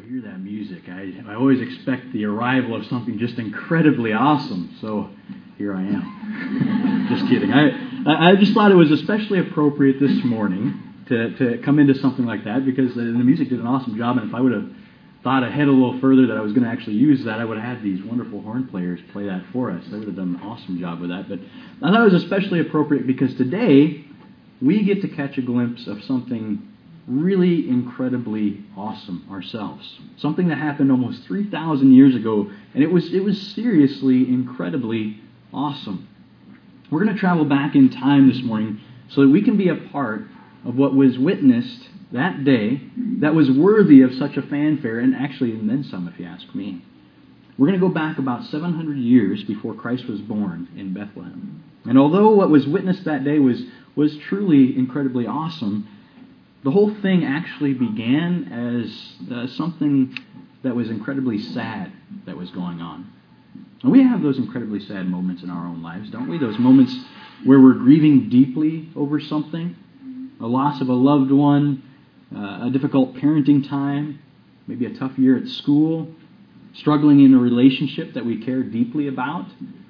hear that music, I always expect the arrival of something just incredibly awesome. So here I am. Just kidding. I just thought it was especially appropriate this morning to come into something like that, because the music did an awesome job, and if I would have thought ahead a little further that I was going to actually use that, I would have had these wonderful horn players play that for us. They would have done an awesome job with that. But I thought it was especially appropriate because today we get to catch a glimpse of something really incredibly awesome ourselves. Something that happened almost 3,000 years ago, and it was seriously incredibly awesome. We're going to travel back in time this morning so that we can be a part of what was witnessed that day that was worthy of such a fanfare, and actually and then some, if you ask me. We're going to go back about 700 years before Christ was born in Bethlehem. And although what was witnessed that day was truly incredibly awesome, the whole thing actually began as something that was incredibly sad that was going on. And we have those incredibly sad moments in our own lives, don't we? Those moments where we're grieving deeply over something, a loss of a loved one, a difficult parenting time, maybe a tough year at school, struggling in a relationship that we care deeply about,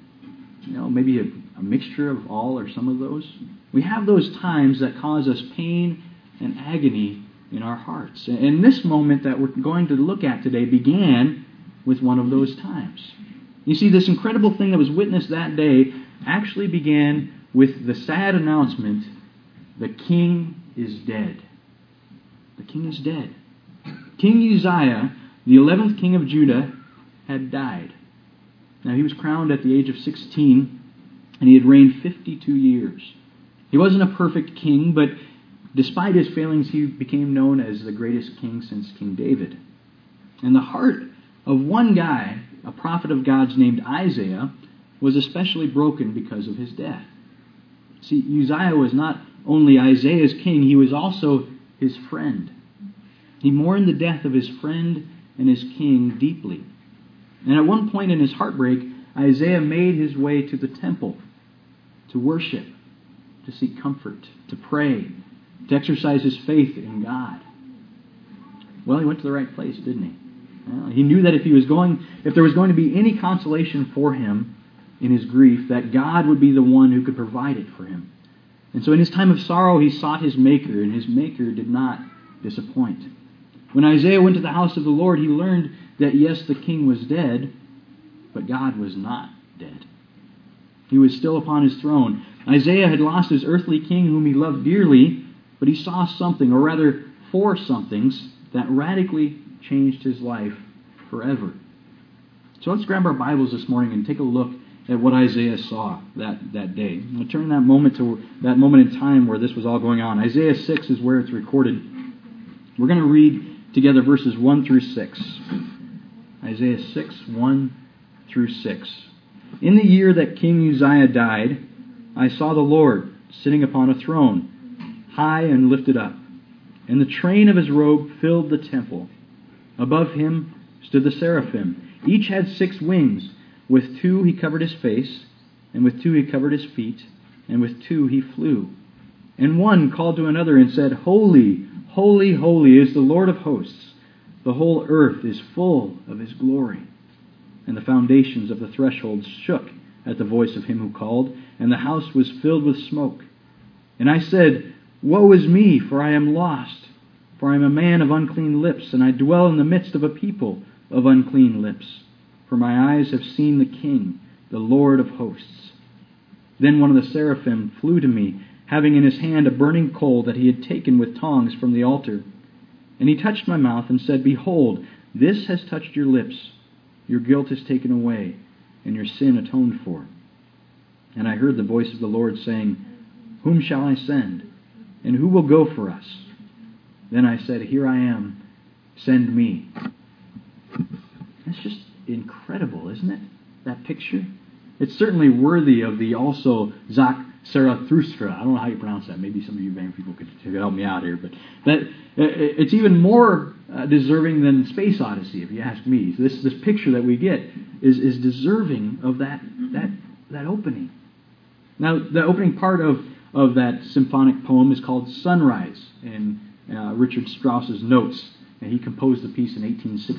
maybe a mixture of all or some of those. We have those times that cause us pain and agony in our hearts. And this moment that we're going to look at today began with one of those times. You see, this incredible thing that was witnessed that day actually began with the sad announcement, the king is dead. The king is dead. King Uzziah, the 11th king of Judah, had died. Now, he was crowned at the age of 16, and he had reigned 52 years. He wasn't a perfect king, but despite his failings, he became known as the greatest king since King David. And the heart of one guy, a prophet of God's named Isaiah, was especially broken because of his death. See, Uzziah was not only Isaiah's king, he was also his friend. He mourned the death of his friend and his king deeply. And at one point in his heartbreak, Isaiah made his way to the temple to worship, to seek comfort, to pray, to exercise his faith in God. Well, he went to the right place, didn't he? Well, he knew that if there was going to be any consolation for him in his grief, that God would be the one who could provide it for him. And so in his time of sorrow, he sought his Maker, and his Maker did not disappoint. When Isaiah went to the house of the Lord, he learned that yes, the king was dead, but God was not dead. He was still upon his throne. Isaiah had lost his earthly king whom he loved dearly, but he saw something, or rather 4 somethings, that radically changed his life forever. So let's grab our Bibles this morning and take a look at what Isaiah saw that day. We'll turn that moment to that moment in time where this was all going on. Isaiah 6 is where it's recorded. We're going to read together verses 1 through 6. Isaiah 6, 1 through 6. In the year that King Uzziah died, I saw the Lord sitting upon a throne, high and lifted up, and the train of his robe filled the temple. Above him stood the seraphim. Each had 6 wings. With 2 he covered his face, and with 2 he covered his feet, and with 2 he flew. And one called to another and said, Holy, holy, holy is the Lord of hosts. The whole earth is full of his glory. And the foundations of the thresholds shook at the voice of him who called, and the house was filled with smoke. And I said, Woe is me, for I am lost, for I am a man of unclean lips, and I dwell in the midst of a people of unclean lips. For my eyes have seen the King, the Lord of hosts. Then one of the seraphim flew to me, having in his hand a burning coal that he had taken with tongs from the altar. And he touched my mouth and said, Behold, this has touched your lips. Your guilt is taken away, and your sin atoned for. And I heard the voice of the Lord saying, Whom shall I send? And who will go for us? Then I said, Here I am, send me. That's just incredible, isn't it? That picture? It's certainly worthy of the also Zarathustra. I don't know how you pronounce that. Maybe some of you young people could help me out here. But it's even more deserving than Space Odyssey, if you ask me. This picture that we get is deserving of that opening. Now, the opening part of that symphonic poem is called Sunrise in Richard Strauss's notes And he composed the piece in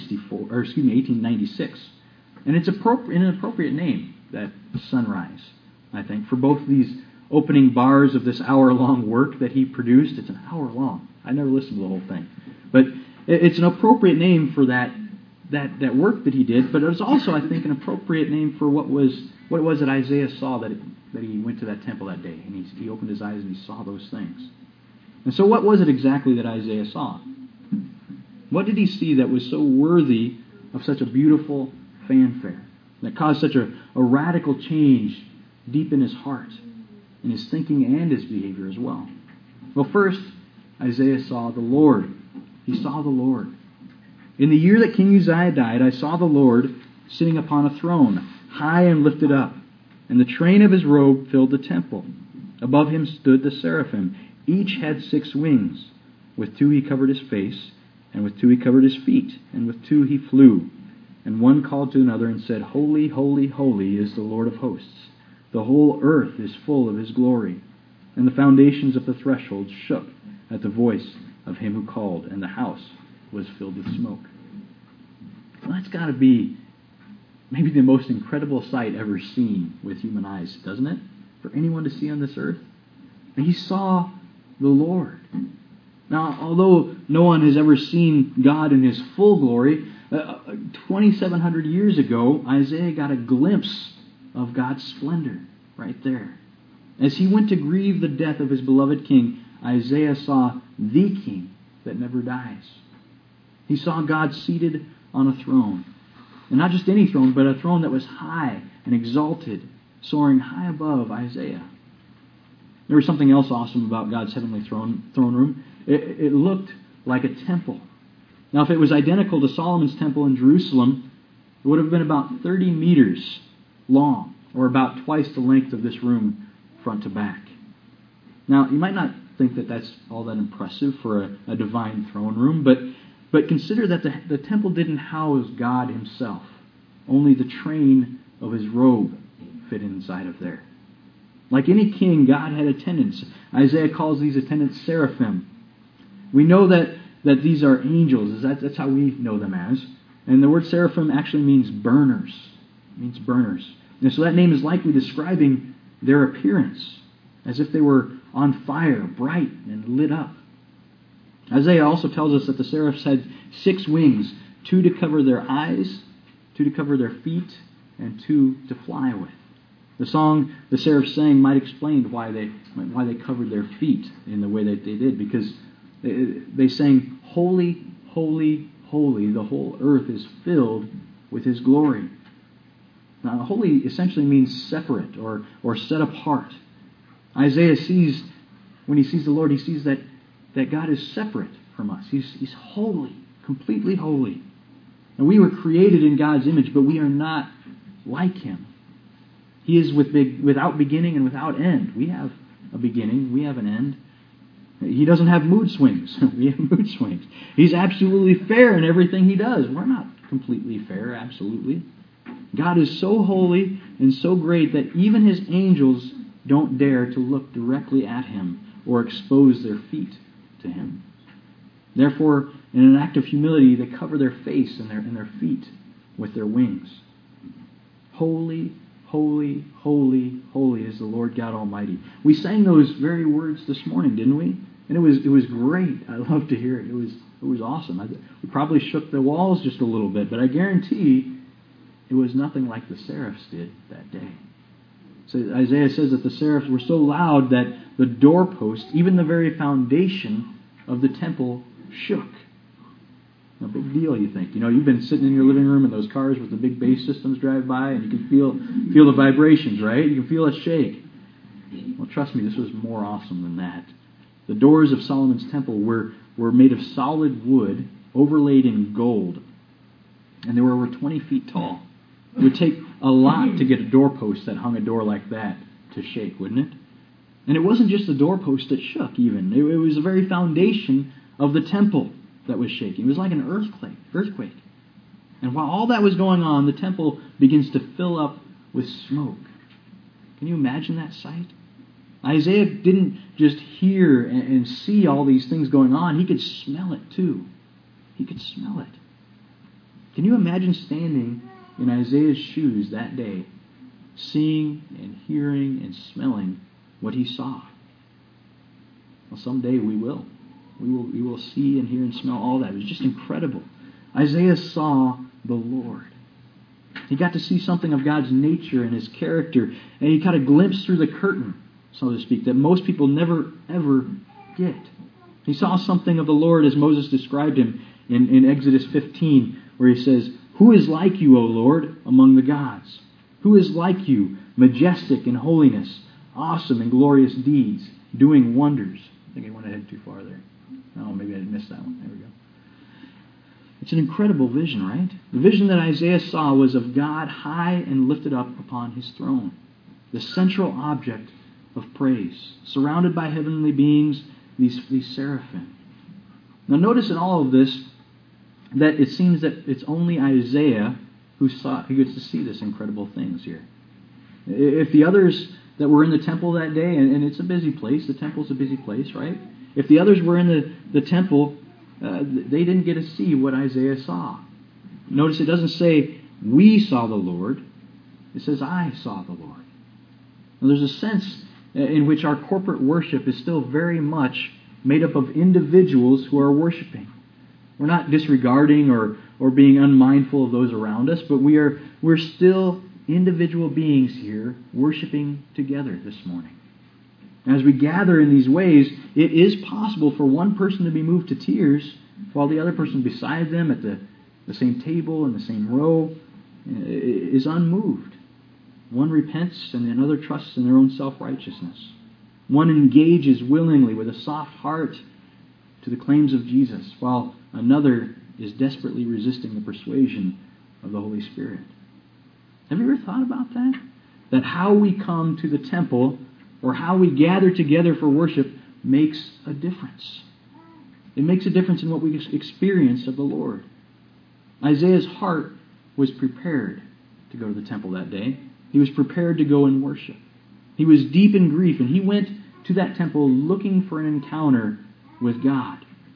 1896. And it's an appropriate name, that Sunrise, I think, for both these opening bars of this hour-long work that he produced. It's an hour long. I never listened to the whole thing. But it's an appropriate name for that work that he did, but it was also, I think, an appropriate name for what it was that Isaiah saw that he went to that temple that day. And he opened his eyes and he saw those things. And so what was it exactly that Isaiah saw? What did he see that was so worthy of such a beautiful fanfare, that caused such a radical change deep in his heart, in his thinking and his behavior as well? Well, first, Isaiah saw the Lord. He saw the Lord. In the year that King Uzziah died, I saw the Lord sitting upon a throne, high and lifted up, and the train of his robe filled the temple. Above him stood the seraphim. Each had 6 wings. With 2 he covered his face, and with 2 he covered his feet, and with 2 he flew. And one called to another and said, Holy, holy, holy is the Lord of hosts. The whole earth is full of his glory. And the foundations of the threshold shook at the voice of him who called, and the house was filled with smoke. Well, that's got to be maybe the most incredible sight ever seen with human eyes, doesn't it? For anyone to see on this earth. And he saw the Lord. Now, although no one has ever seen God in his full glory, 2,700 years ago, Isaiah got a glimpse of God's splendor right there. As he went to grieve the death of his beloved king, Isaiah saw the king that never dies. He saw God seated on a throne. And not just any throne, but a throne that was high and exalted, soaring high above Isaiah. There was something else awesome about God's heavenly throne room. It looked like a temple. Now, if it was identical to Solomon's temple in Jerusalem, it would have been about 30 meters long, or about twice the length of this room front to back. Now, you might not think that that's all that impressive for a divine throne room, but consider that the temple didn't house God himself. Only the train of his robe fit inside of there. Like any king, God had attendants. Isaiah calls these attendants seraphim. We know that these are angels. That's how we know them as. And the word seraphim actually means burners. It means burners. And so that name is likely describing their appearance, as if they were on fire, bright and lit up. Isaiah also tells us that the seraphs had 6 wings, 2 to cover their eyes, 2 to cover their feet, and 2 to fly with. The song the seraphs sang might explain why they covered their feet in the way that they did, because they sang, Holy, holy, holy, the whole earth is filled with his glory. Now, holy essentially means separate or set apart. Isaiah sees, when he sees the Lord, he sees that God is separate from us. He's holy, completely holy. And we were created in God's image, but we are not like him. He is without beginning and without end. We have a beginning, we have an end. He doesn't have mood swings. We have mood swings. He's absolutely fair in everything he does. We're not completely fair, absolutely. God is so holy and so great that even his angels don't dare to look directly at him or expose their feet to him. Therefore, in an act of humility, they cover their face and their feet with their wings. Holy, holy, holy, holy is the Lord God Almighty. We sang those very words this morning, didn't we? And it was great. I loved to hear it. It was awesome. We probably shook the walls just a little bit, but I guarantee it was nothing like the seraphs did that day. So Isaiah says that the seraphs were so loud that the doorpost, even the very foundation of the temple, shook. A big deal, you think. You've been sitting in your living room in those cars with the big bass systems drive by, and you can feel the vibrations, right? You can feel it shake. Well, trust me, this was more awesome than that. The doors of Solomon's temple were made of solid wood overlaid in gold, and they were over 20 feet tall. It would take a lot to get a doorpost that hung a door like that to shake, wouldn't it? And it wasn't just the doorpost that shook, even. It was the very foundation of the temple that was shaking. It was like an earthquake. And while all that was going on, the temple begins to fill up with smoke. Can you imagine that sight? Isaiah didn't just hear and see all these things going on. He could smell it too. He could smell it. Can you imagine standing in Isaiah's shoes that day, seeing and hearing and smelling what he saw? Well, someday we will. We will see and hear and smell all that. It was just incredible. Isaiah saw the Lord. He got to see something of God's nature and His character, and he got a glimpse through the curtain, so to speak, that most people never, ever get. He saw something of the Lord as Moses described Him in Exodus 15, where he says, "Who is like you, O Lord, among the gods? Who is like you, majestic in holiness, awesome in glorious deeds, doing wonders?" I think I went ahead too far there. Oh, maybe I missed that one. There we go. It's an incredible vision, right? The vision that Isaiah saw was of God high and lifted up upon His throne, the central object of praise, surrounded by heavenly beings, these seraphim. Now notice in all of this that it seems that it's only Isaiah who gets to see this incredible things here. If the others that were in the temple that day, and it's a busy place, the temple's a busy place, right? If the others were in the temple, they didn't get to see what Isaiah saw. Notice it doesn't say, "we saw the Lord." It says, "I saw the Lord." Now, there's a sense in which our corporate worship is still very much made up of individuals who are worshiping. We're not disregarding or being unmindful of those around us, but we're still individual beings here worshiping together this morning. As we gather in these ways, it is possible for one person to be moved to tears while the other person beside them at the same table in the same row is unmoved. One repents and another trusts in their own self-righteousness. One engages willingly with a soft heart to the claims of Jesus, while another is desperately resisting the persuasion of the Holy Spirit. Have you ever thought about that? That how we come to the temple or how we gather together for worship makes a difference. It makes a difference in what we experience of the Lord. Isaiah's heart was prepared to go to the temple that day. He was prepared to go and worship. He was deep in grief, and he went to that temple looking for an encounter with God.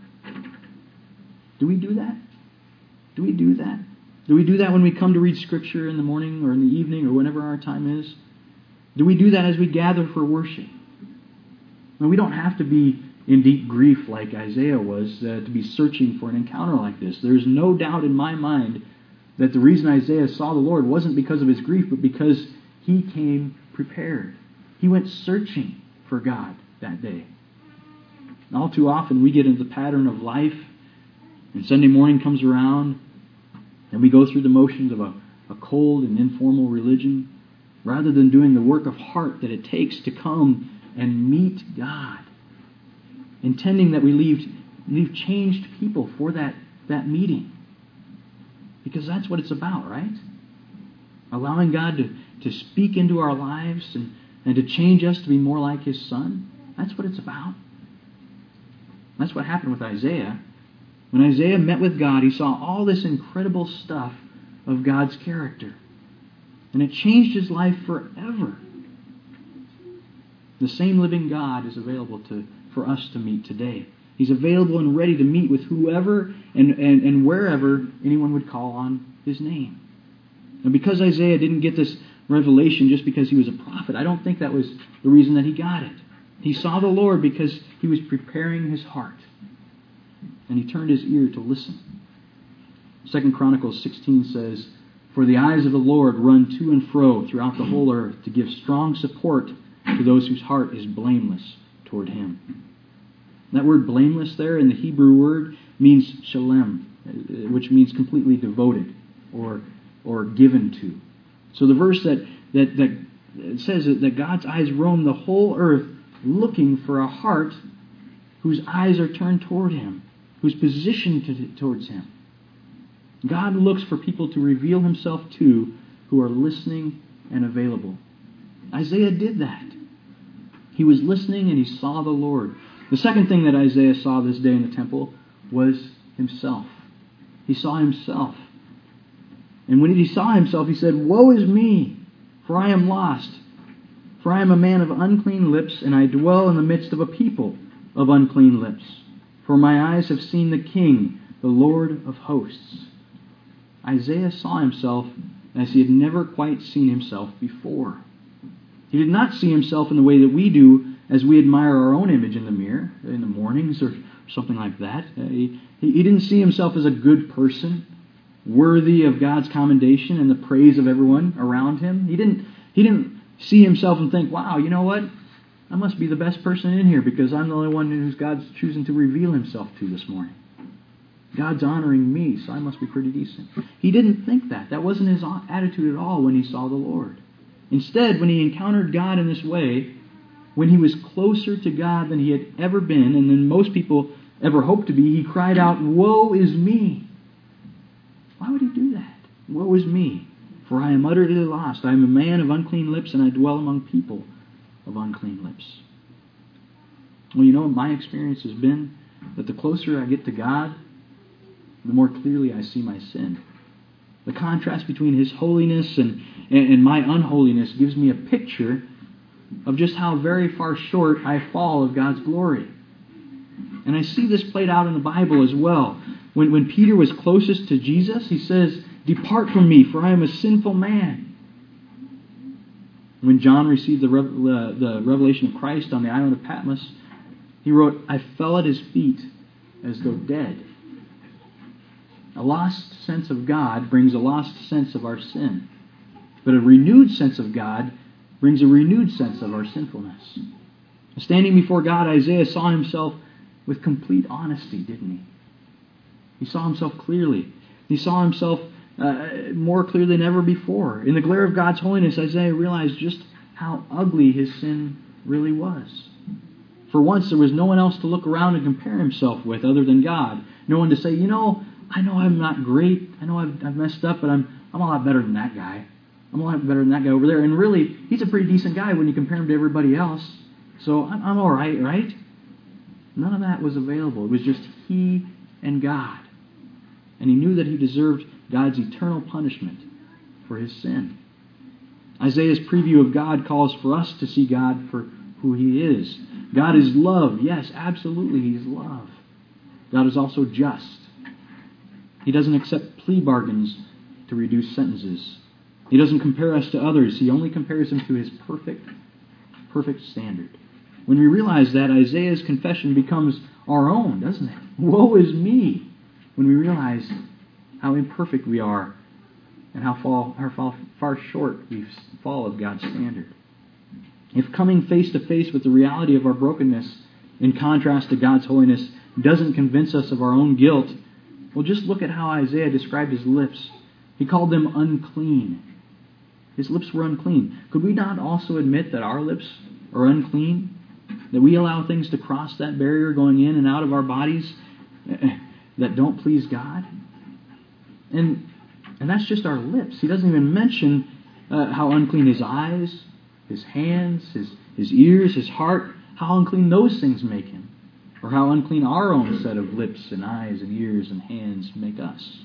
Do we do that? Do we do that? Do we do that when we come to read Scripture in the morning or in the evening or whenever our time is? Do we do that as we gather for worship? Now, we don't have to be in deep grief like Isaiah was to be searching for an encounter like this. There's no doubt in my mind that the reason Isaiah saw the Lord wasn't because of his grief, but because he came prepared. He went searching for God that day. And all too often we get into the pattern of life, and Sunday morning comes around, and we go through the motions of a cold and informal religion, rather than doing the work of heart that it takes to come and meet God, intending that we leave changed people for that meeting. Because that's what it's about, right? Allowing God to speak into our lives and to change us to be more like His Son. That's what it's about. That's what happened with Isaiah. When Isaiah met with God, he saw all this incredible stuff of God's character. And it changed his life forever. The same living God is available for us to meet today. He's available and ready to meet with whoever and wherever anyone would call on His name. And because Isaiah didn't get this revelation just because he was a prophet, I don't think that was the reason that he got it. He saw the Lord because he was preparing his heart. And he turned his ear to listen. 2 Chronicles 16 says, "For the eyes of the Lord run to and fro throughout the whole earth to give strong support to those whose heart is blameless toward Him." That word blameless there in the Hebrew word means shalem, which means completely devoted or given to. So the verse that says that God's eyes roam the whole earth looking for a heart whose eyes are turned toward Him, who's positioned towards Him. God looks for people to reveal Himself to who are listening and available. Isaiah did that. He was listening and he saw the Lord. The second thing that Isaiah saw this day in the temple was himself. He saw himself. And when he saw himself, he said, "Woe is me, for I am lost. For I am a man of unclean lips, and I dwell in the midst of a people of unclean lips. For my eyes have seen the King, the Lord of hosts. Isaiah saw himself as he had never quite seen himself before. He did not see himself in the way that we do as we admire our own image in the mirror in the mornings or something like that. He didn't see himself as a good person, worthy of God's commendation and the praise of everyone around him. He didn't see himself and think, wow, you know what? I must be the best person in here because I'm the only one who's God's choosing to reveal himself to this morning. God's honoring me, so I must be pretty decent. He didn't think that. That wasn't his attitude at all when he saw the Lord. Instead, when he encountered God in this way, when he was closer to God than he had ever been, and than most people ever hoped to be, he cried out, "Woe is me!" Why would he do that? Woe is me, for I am utterly lost. I am a man of unclean lips, and I dwell among people of unclean lips. Well, you know what my experience has been? That the closer I get to God, the more clearly I see my sin. The contrast between His holiness and my unholiness gives me a picture of just how very far short I fall of God's glory. And I see this played out in the Bible as well. When Peter was closest to Jesus, he says, "Depart from me, for I am a sinful man." When John received the revelation of Christ on the island of Patmos, he wrote, "I fell at His feet as though dead." A lost sense of God brings a lost sense of our sin. But a renewed sense of God brings a renewed sense of our sinfulness. Standing before God, Isaiah saw himself with complete honesty, didn't he? He saw himself clearly. He saw himself more clearly than ever before. In the glare of God's holiness, Isaiah realized just how ugly his sin really was. For once, there was no one else to look around and compare himself with other than God. No one to say, I know I'm not great. I know I've messed up, but I'm a lot better than that guy. I'm a lot better than that guy over there. And really, he's a pretty decent guy when you compare him to everybody else. So I'm all right, right? None of that was available. It was just he and God. And he knew that he deserved God's eternal punishment for his sin. Isaiah's preview of God calls for us to see God for who He is. God is love. Yes, absolutely, He's love. God is also just. He doesn't accept plea bargains to reduce sentences. He doesn't compare us to others. He only compares them to His perfect standard. When we realize that, Isaiah's confession becomes our own, doesn't it? Woe is me! When we realize how imperfect we are and how far short we fall of God's standard. If coming face to face with the reality of our brokenness in contrast to God's holiness doesn't convince us of our own guilt, well, just look at how Isaiah described his lips. He called them unclean. His lips were unclean. Could we not also admit that our lips are unclean? That we allow things to cross that barrier going in and out of our bodies that don't please God? And that's just our lips. He doesn't even mention how unclean his eyes, his hands, his ears, his heart, how unclean those things make him. Or how unclean our own set of lips and eyes and ears and hands make us.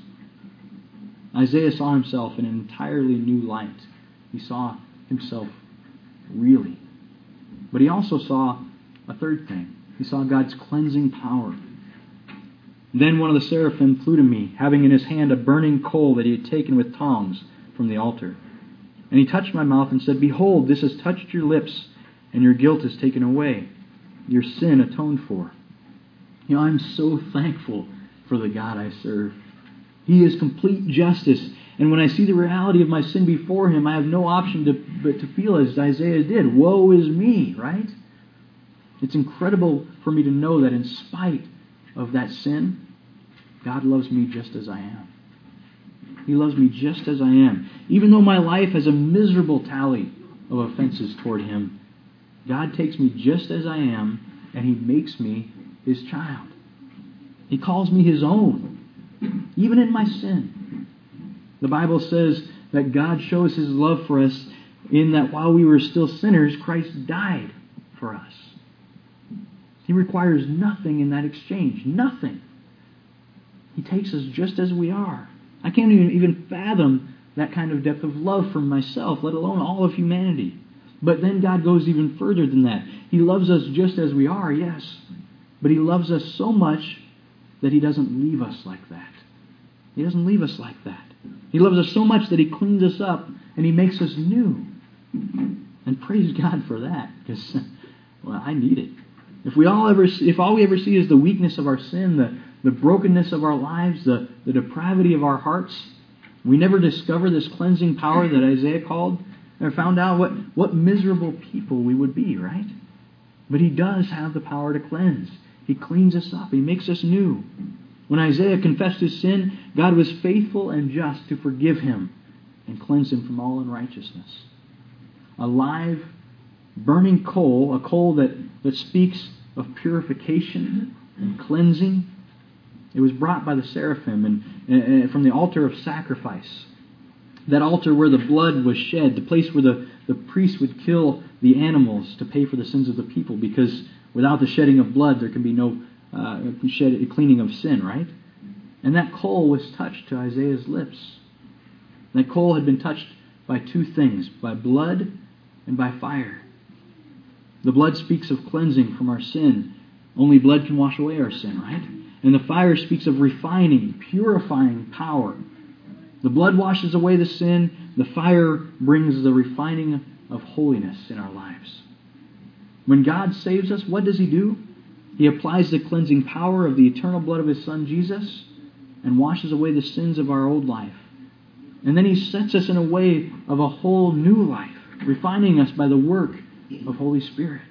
Isaiah saw himself in an entirely new light. He saw himself really. But he also saw a third thing. He saw God's cleansing power. Then one of the seraphim flew to me, having in his hand a burning coal that he had taken with tongs from the altar. And he touched my mouth and said, "Behold, this has touched your lips, and your guilt is taken away, your sin atoned for." I'm so thankful for the God I serve. He is complete justice. And when I see the reality of my sin before Him, I have no option but to feel as Isaiah did. Woe is me, right? It's incredible for me to know that in spite of that sin, God loves me just as I am. He loves me just as I am. Even though my life has a miserable tally of offenses toward Him, God takes me just as I am, and He makes me His child. He calls me His own, even in my sin. The Bible says that God shows His love for us in that while we were still sinners, Christ died for us. He requires nothing in that exchange. Nothing. He takes us just as we are. I can't even fathom that kind of depth of love for myself, let alone all of humanity. But then God goes even further than that. He loves us just as we are, yes. But He loves us so much that He doesn't leave us like that. He doesn't leave us like that. He loves us so much that He cleans us up and He makes us new. And praise God for that, because, well, I need it. If all we ever see is the weakness of our sin, the brokenness of our lives, the depravity of our hearts, we never discover this cleansing power that Isaiah called, or found out what miserable people we would be, right? But He does have the power to cleanse. He cleans us up. He makes us new. When Isaiah confessed his sin, God was faithful and just to forgive him and cleanse him from all unrighteousness. A live, burning coal, a coal that speaks of purification and cleansing. It was brought by the seraphim and from the altar of sacrifice. That altar where the blood was shed, the place where the priest would kill the animals to pay for the sins of the people, because without the shedding of blood there can be no cleaning of sin, right? And that coal was touched to Isaiah's lips. That coal had been touched by two things, by blood and by fire. The blood speaks of cleansing from our sin. Only blood can wash away our sin, right? And the fire speaks of refining, purifying power. The blood washes away the sin. The fire brings the refining of holiness in our lives. When God saves us, what does He do? He applies the cleansing power of the eternal blood of His Son Jesus and washes away the sins of our old life. And then He sets us in a way of a whole new life, refining us by the work of Holy Spirit.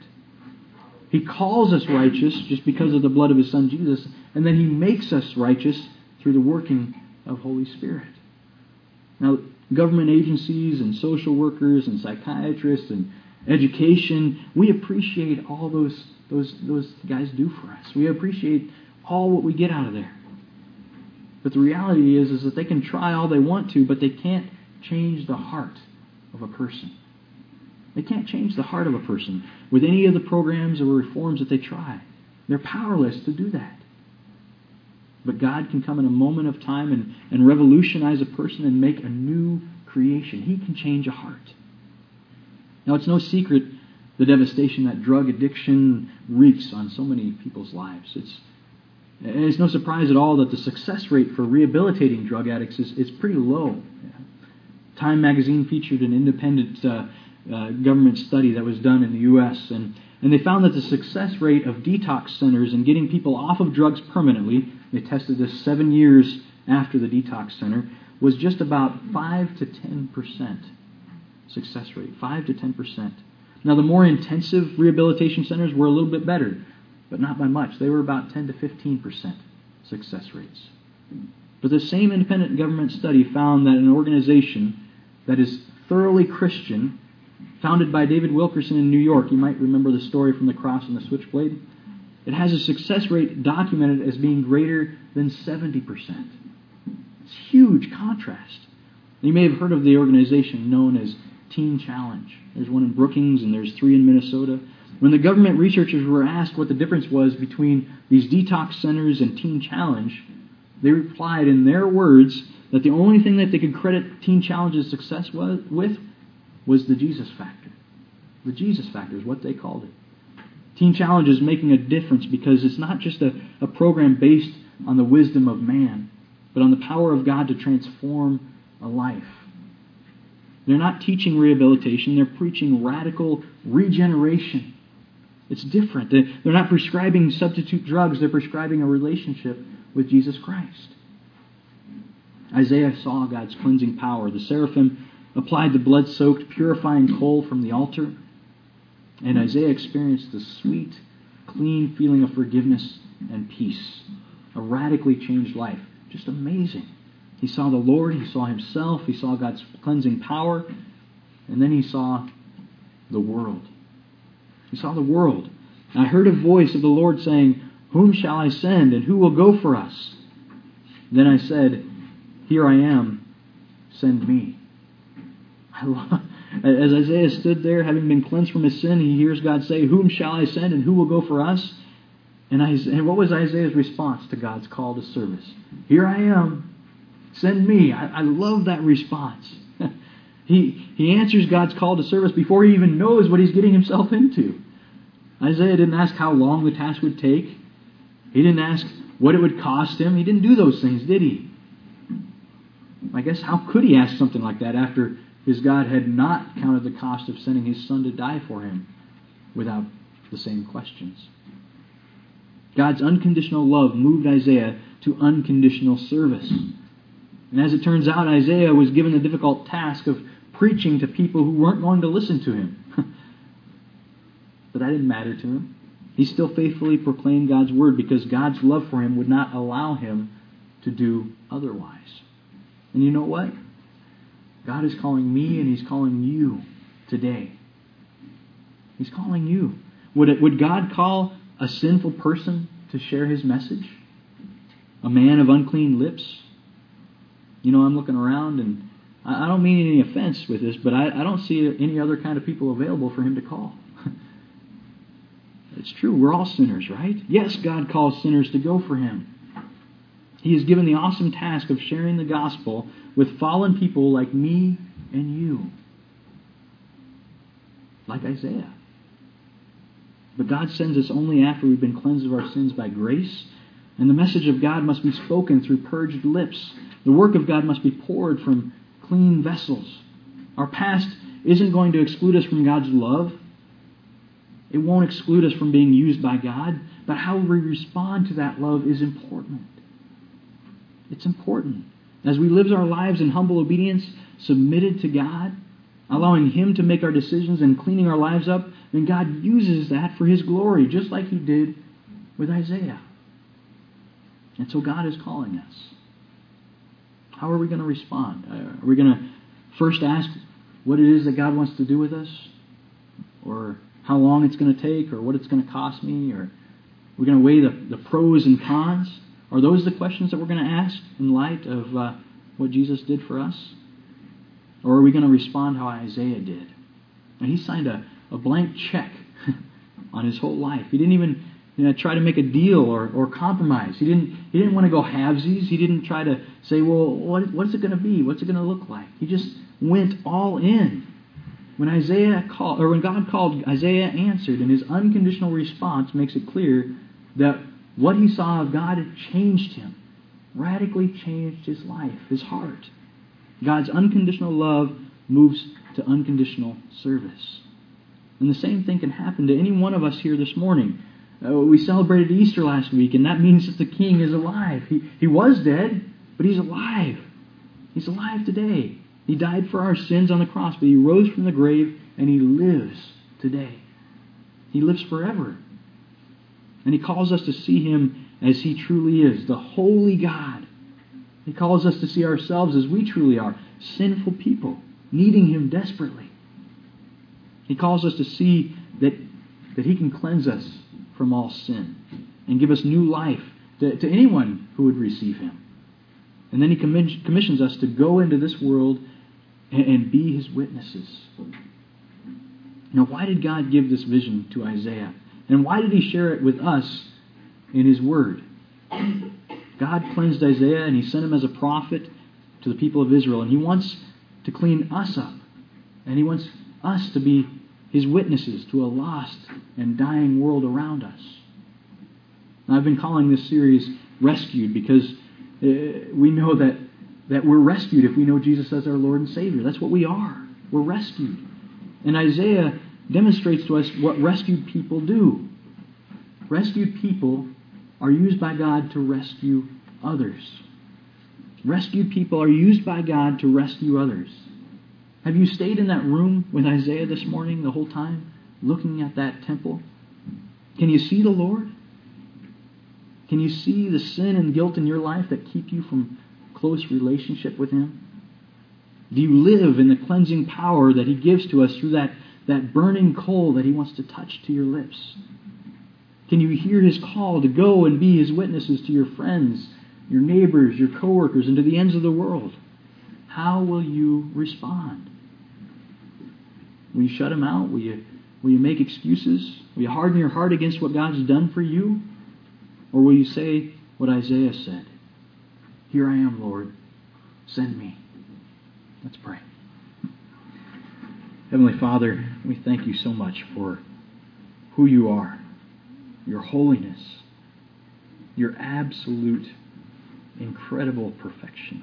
He calls us righteous just because of the blood of His Son Jesus, and then He makes us righteous through the working of Holy Spirit. Now, government agencies and social workers and psychiatrists and education, we appreciate all those guys do for us. We appreciate all what we get out of there. But the reality is that they can try all they want to, but they can't change the heart of a person. They can't change the heart of a person with any of the programs or reforms that they try. They're powerless to do that. But God can come in a moment of time and revolutionize a person and make a new creation. He can change a heart. Now, it's no secret the devastation that drug addiction wreaks on so many people's lives. It's no surprise at all that the success rate for rehabilitating drug addicts is pretty low. Time magazine featured an independent government study that was done in the U.S., and they found that the success rate of detox centers and getting people off of drugs permanently, they tested this 7 years after the detox center, was just about 5 to 10% success rate. 5 to 10%. Now, the more intensive rehabilitation centers were a little bit better, but not by much. They were about 10 to 15% success rates. But the same independent government study found that an organization that is thoroughly Christian, founded by David Wilkerson in New York, you might remember the story from the cross and the switchblade, it has a success rate documented as being greater than 70%. It's a huge contrast. You may have heard of the organization known as Teen Challenge. There's one in Brookings and there's 3 in Minnesota. When the government researchers were asked what the difference was between these detox centers and Teen Challenge, they replied in their words that the only thing that they could credit Teen Challenge's success with was the Jesus factor. The Jesus factor is what they called it. Teen Challenge is making a difference because it's not just a program based on the wisdom of man, but on the power of God to transform a life. They're not teaching rehabilitation, they're preaching radical regeneration. It's different. They're not prescribing substitute drugs, they're prescribing a relationship with Jesus Christ. Isaiah saw God's cleansing power. The seraphim applied the blood-soaked, purifying coal from the altar, and Isaiah experienced the sweet, clean feeling of forgiveness and peace. A radically changed life. Just amazing. He saw the Lord, he saw himself, he saw God's cleansing power, and then he saw the world. He saw the world. And I heard a voice of the Lord saying, "Whom shall I send, and who will go for us?" Then I said, "Here I am, send me." As Isaiah stood there, having been cleansed from his sin, he hears God say, "Whom shall I send, and who will go for us?" And what was Isaiah's response to God's call to service? "Here I am, send me." I love that response. He answers God's call to service before he even knows what he's getting himself into. Isaiah didn't ask how long the task would take. He didn't ask what it would cost him. He didn't do those things, did he? I guess how could he ask something like that after his God had not counted the cost of sending his Son to die for him without the same questions? God's unconditional love moved Isaiah to unconditional service. And as it turns out, Isaiah was given the difficult task of preaching to people who weren't going to listen to him. But that didn't matter to him. He still faithfully proclaimed God's word because God's love for him would not allow him to do otherwise. And you know what? God is calling me and He's calling you today. He's calling you. Would God call a sinful person to share His message? A man of unclean lips? You know, I'm looking around and I don't mean any offense with this, but I don't see any other kind of people available for Him to call. It's true, we're all sinners, right? Yes, God calls sinners to go for Him. He has given the awesome task of sharing the gospel with fallen people like me and you. Like Isaiah. But God sends us only after we've been cleansed of our sins by grace, and the message of God must be spoken through purged lips. The work of God must be poured from clean vessels. Our past isn't going to exclude us from God's love. It won't exclude us from being used by God, but how we respond to that love is important. It's important. As we live our lives in humble obedience, submitted to God, allowing Him to make our decisions and cleaning our lives up, then God uses that for His glory, just like He did with Isaiah. And so God is calling us. How are we going to respond? Are we going to first ask what it is that God wants to do with us? Or how long it's going to take? Or what it's going to cost me? Or we're going to weigh the pros and cons? Are those the questions that we're going to ask in light of what Jesus did for us? Or are we going to respond how Isaiah did? And he signed a blank check on his whole life. He didn't even try to make a deal or compromise. He didn't want to go halvesies. He didn't try to say, well, what's it going to be? What's it going to look like? He just went all in. When God called, Isaiah answered, and his unconditional response makes it clear that what he saw of God had changed him, radically changed his life, his heart. God's unconditional love moves to unconditional service. And the same thing can happen to any one of us here this morning. We celebrated Easter last week, and that means that the King is alive. He was dead, but He's alive. He's alive today. He died for our sins on the cross, but He rose from the grave, and He lives today. He lives forever. And He calls us to see Him as He truly is, the holy God. He calls us to see ourselves as we truly are, sinful people, needing Him desperately. He calls us to see that He can cleanse us from all sin and give us new life to anyone who would receive Him. And then He commissions us to go into this world and be His witnesses. Now, why did God give this vision to Isaiah? And why did He share it with us in His Word? God cleansed Isaiah and He sent him as a prophet to the people of Israel. And He wants to clean us up. And He wants us to be His witnesses to a lost and dying world around us. Now, I've been calling this series Rescued because we know that we're rescued if we know Jesus as our Lord and Savior. That's what we are. We're rescued. And Isaiah demonstrates to us what rescued people do. Rescued people are used by God to rescue others. Rescued people are used by God to rescue others. Have you stayed in that room with Isaiah this morning the whole time, looking at that temple? Can you see the Lord? Can you see the sin and guilt in your life that keep you from close relationship with Him? Do you live in the cleansing power that He gives to us through that burning coal that He wants to touch to your lips? Can you hear His call to go and be His witnesses to your friends, your neighbors, your coworkers, and to the ends of the world? How will you respond? Will you shut Him out? Will you make excuses? Will you harden your heart against what God's done for you? Or will you say what Isaiah said? Here I am, Lord. Send me. Let's pray. Heavenly Father, we thank You so much for who You are, Your holiness, your absolute, incredible perfection.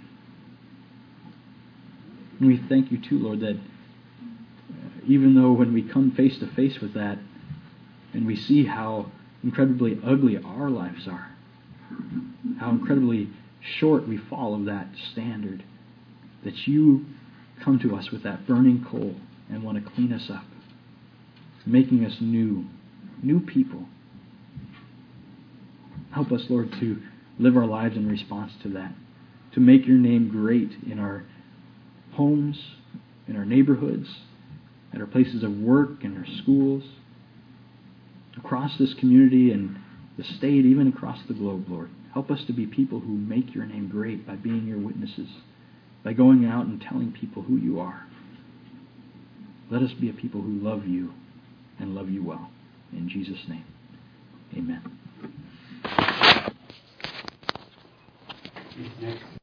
And we thank you too, Lord, that even though when we come face to face with that and we see how incredibly ugly our lives are, how incredibly short we fall of that standard, that you come to us with that burning coal and want to clean us up, making us new people. Help us, Lord, to live our lives in response to that, to make your name great in our homes, in our neighborhoods, at our places of work, in our schools, across this community and the state, even across the globe, Lord. Help us to be people who make your name great by being your witnesses, by going out and telling people who you are. Let us be a people who love you and love you well. In Jesus' name, amen.